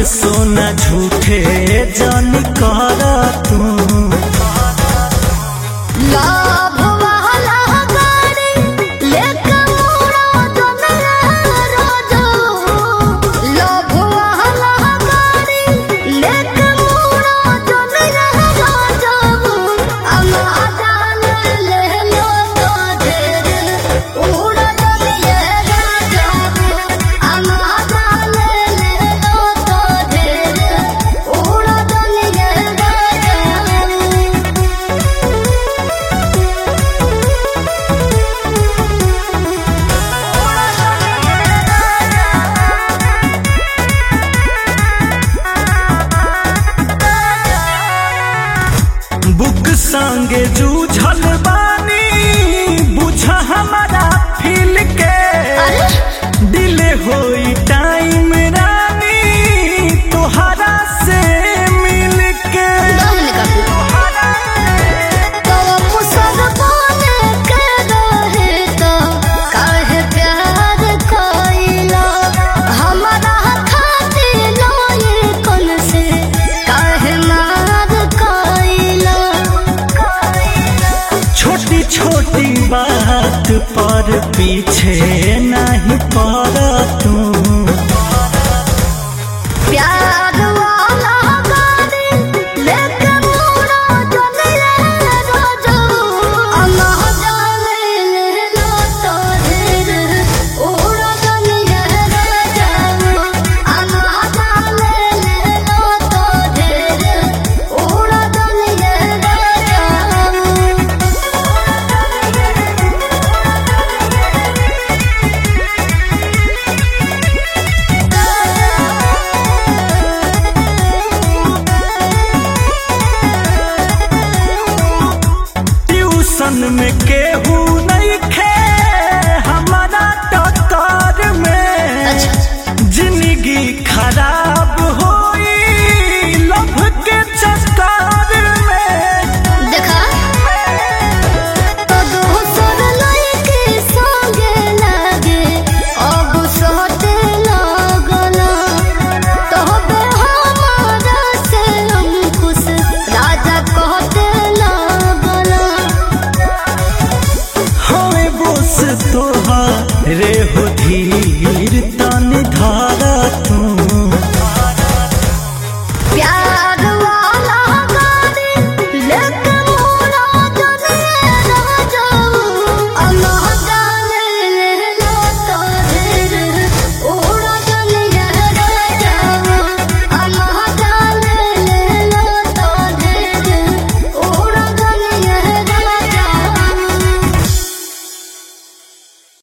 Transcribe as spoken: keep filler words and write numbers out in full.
सोना झूठे जन कर तू लाभ वाला गाड़ी लेके मोरा दुनिया रोजो लाभ वाला गाड़ी लेके मोरा दुनिया रोजो अमादान ले लो तो ढेर उड़ा दुनिया रोजो अमादान ले लो तो ढेर उड़ा दुनिया बुक संगे जूझल बानी बुझा हमारा फील के दिले होई टाइम रानी तोहरा से मिल के तो मुसर बने के रहे तो काहे प्यार कोइला हमारा खातिर लोए कौन से काहे मार कोइला छोटी छोटी बात पर पीछे नहीं पड़त